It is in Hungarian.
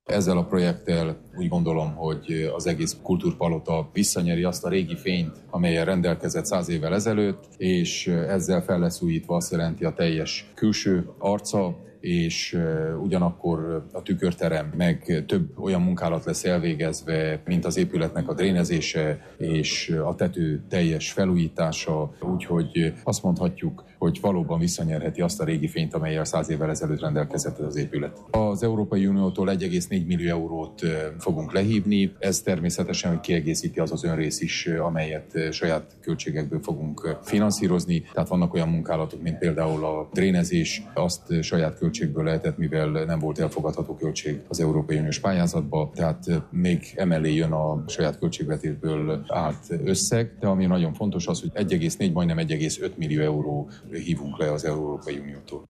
Ezzel a projekttel úgy gondolom, hogy az egész kultúrpalota visszanyeri azt a régi fényt, amellyel rendelkezett 100 évvel ezelőtt, és ezzel fel lesz újítva azt jelenti a teljes külső arca, és ugyanakkor a tükörterem meg több olyan munkálat lesz elvégezve, mint az épületnek a drénezése és a tető teljes felújítása, úgyhogy azt mondhatjuk, hogy valóban visszanyerheti azt a régi fényt, amellyel 100 évvel ezelőtt rendelkezett az épület. Az Európai Uniótól 1,4 millió eurót fogunk lehívni, ez természetesen kiegészíti az önrész is, amelyet saját költségekből fogunk finanszírozni, tehát vannak olyan munkálatok, mint például a drénezés, azt saját költségből lehetett, mivel nem volt elfogadható költség az Európai Uniós pályázatba, tehát még emellé jön a saját költségvetésből állt összeg, de ami nagyon fontos az, hogy 1,4, majdnem 1,5 millió euró hívunk le az Európai Uniótól.